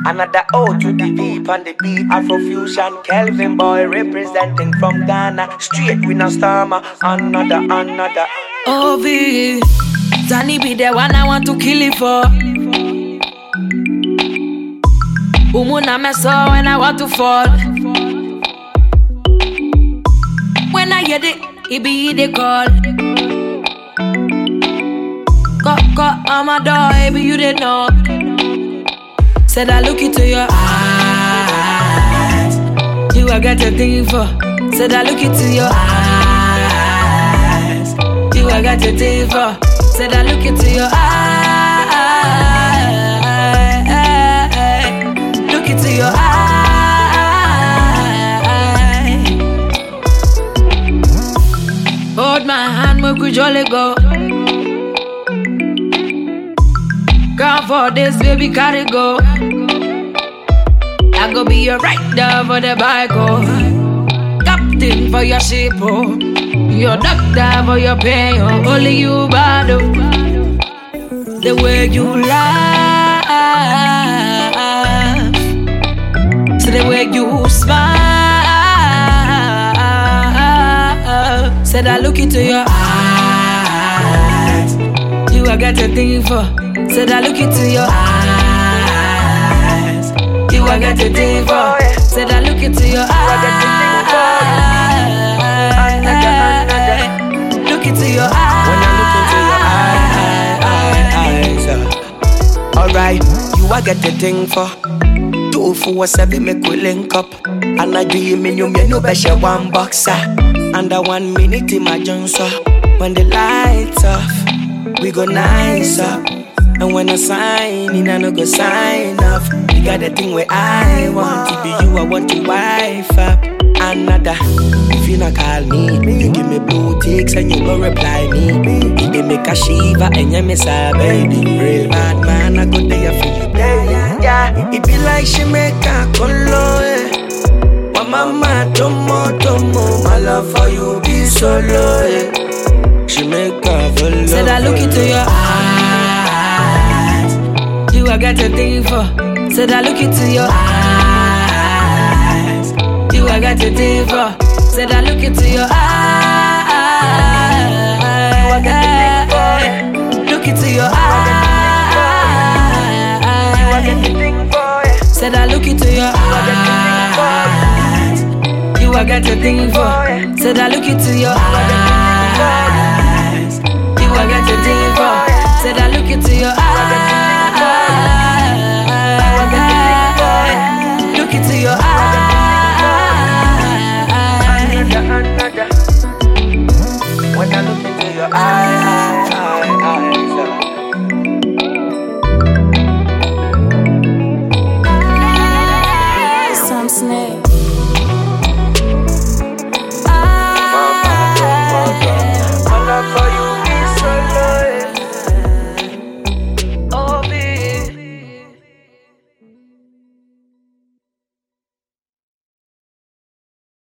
Another O to the deep on the beat. Afrofusion, Kelvin boy representing from Ghana. Straight with no stammer. Another. Ovi, Zani be the one I want to kill it for. Umuna me saw when I want to fall. When I get it be the call. Knock on my door, baby, you didn't know. Said I look into your eyes. You I got a thing for. Said I look into your eyes. You I got a thing for. Said I look into your eyes. Look into your eyes. Hold my hand, we could jolly go. Come for this, baby, carry go. I go be your rider for the bike, oh. Captain for your ship, oh. Your doctor for your pain, oh. Only you bad, oh. The way you laugh, so the way you smile. Said I look into your eyes. You I got a thing for. Said I look into your eyes. You I got a thing for. Said I look into your eyes. Look into your eyes. When I look into your eyes, alright, you I get the thing for. 247 make we link up. And I dream in you, me no better one boxer. Under 1 minute in my junction. When the lights off, we go nice up. And when I sign in, I no go sign off. You got the thing where I want to be you, I want to wife up. Another, if you not call me, you give me blue ticks and you go reply me. If they make a shiva and you miss a baby. Real bad man, I go there for you. Yeah. It be like she make a color. Wa mama tomo, my love for you be so low. She make a follow. Said I look into your eyes. You I got a thing for. Said I look into your eyes. You I got a thing for. Said I look into your eyes. You I got a thing for. Look into your eyes. You I got the thing for. Said I look into your eyes. You I got a thing for. Said I look into your eyes. You I got a thing for. Said I look into your eyes. Look into your eyes. When I look into your eyes. Some snake.